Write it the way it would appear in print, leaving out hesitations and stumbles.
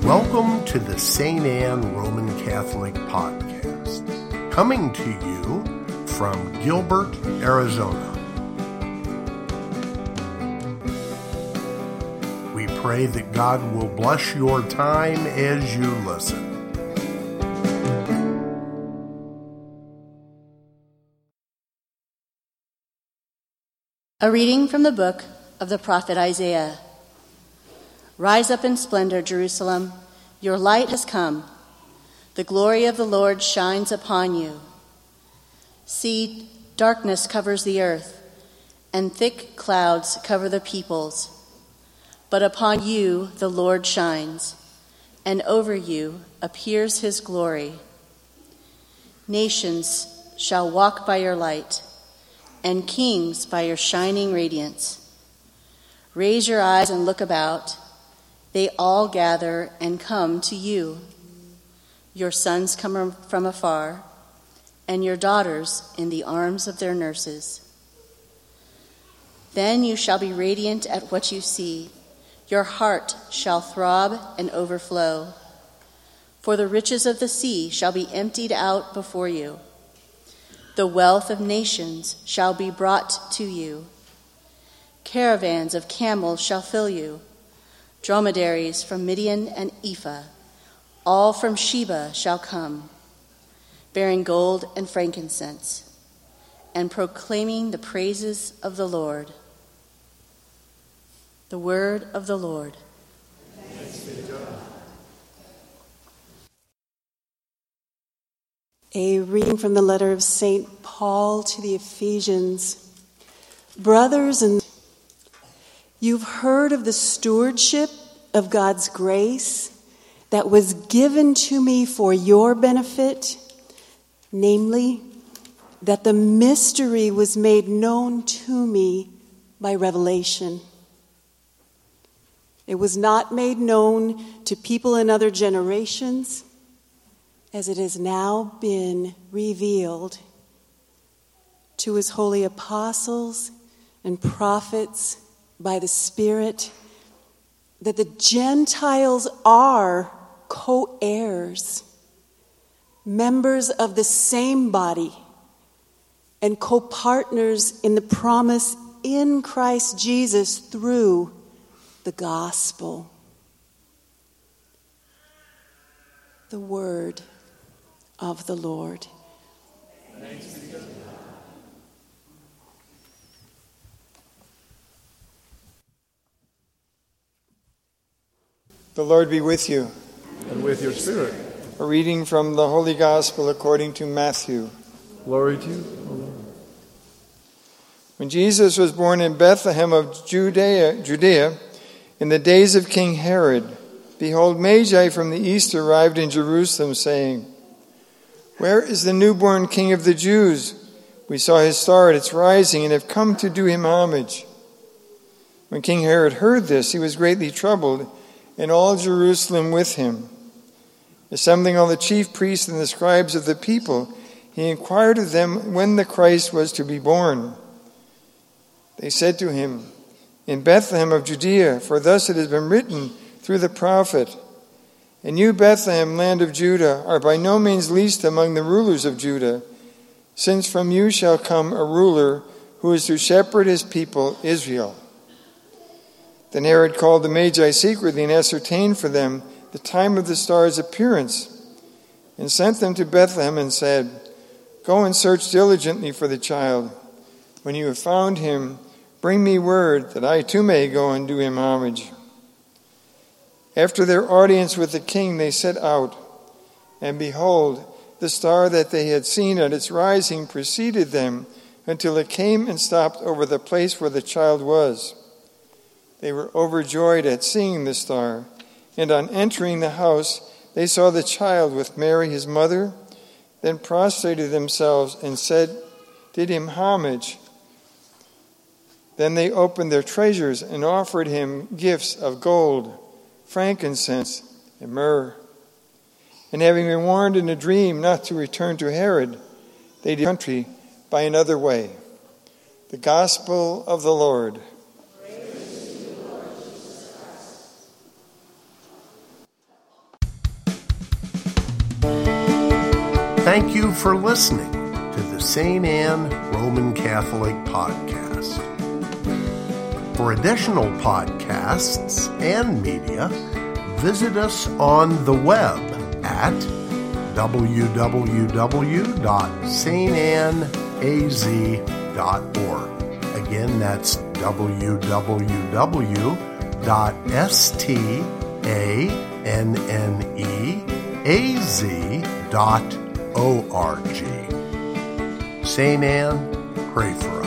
Welcome to the St. Anne Roman Catholic Podcast, coming to you from Gilbert, Arizona. We pray that God will bless your time as you listen. A reading from the book of the prophet Isaiah. Rise up in splendor, Jerusalem. Your light has come. The glory of the Lord shines upon you. See, darkness covers the earth, and thick clouds cover the peoples. But upon you the Lord shines, and over you appears his glory. Nations shall walk by your light, and kings by your shining radiance. Raise your eyes and look about. They all gather and come to you. Your sons come from afar, and your daughters in the arms of their nurses. Then you shall be radiant at what you see. Your heart shall throb and overflow. For the riches of the sea shall be emptied out before you. The wealth of nations shall be brought to you. Caravans of camels shall fill you. Dromedaries from Midian and Ephah, all from Sheba shall come, bearing gold and frankincense, and proclaiming the praises of the Lord. The word of the Lord. Thanks be to God. A reading from the letter of St. Paul to the Ephesians. Brothers and you've heard of the stewardship of God's grace that was given to me for your benefit, namely, that the mystery was made known to me by revelation. It was not made known to people in other generations, as it has now been revealed to his holy apostles and prophets by the Spirit, that the Gentiles are co-heirs, members of the same body, and co-partners in the promise in Christ Jesus through the gospel. The word of the Lord. Thanks be to God. The Lord be with you. And with your spirit. A reading from the Holy Gospel according to Matthew. Glory to you, O Lord. When Jesus was born in Bethlehem of Judea, in the days of King Herod, behold, Magi from the east arrived in Jerusalem, saying, "Where is the newborn King of the Jews? We saw his star at its rising and have come to do him homage." When King Herod heard this, he was greatly troubled, and all Jerusalem with him. Assembling all the chief priests and the scribes of the people, he inquired of them when the Christ was to be born. They said to him, "In Bethlehem of Judea, for thus it has been written through the prophet, and you, Bethlehem, land of Judah, are by no means least among the rulers of Judah, since from you shall come a ruler who is to shepherd his people Israel." Then Herod called the Magi secretly and ascertained for them the time of the star's appearance, and sent them to Bethlehem and said, "Go and search diligently for the child. When you have found him, bring me word that I too may go and do him homage." After their audience with the king, they set out, and behold, the star that they had seen at its rising preceded them until it came and stopped over the place where the child was. They were overjoyed at seeing the star, and on entering the house, they saw the child with Mary his mother, then prostrated themselves and did him homage. Then they opened their treasures and offered him gifts of gold, frankincense, and myrrh. And having been warned in a dream not to return to Herod, they departed the country by another way. The Gospel of the Lord. Thank you for listening to the St. Anne Roman Catholic Podcast. For additional podcasts and media, visit us on the web at www.stanaz.org. Again, that's www.stanneaz.org. St. Anne, pray for us.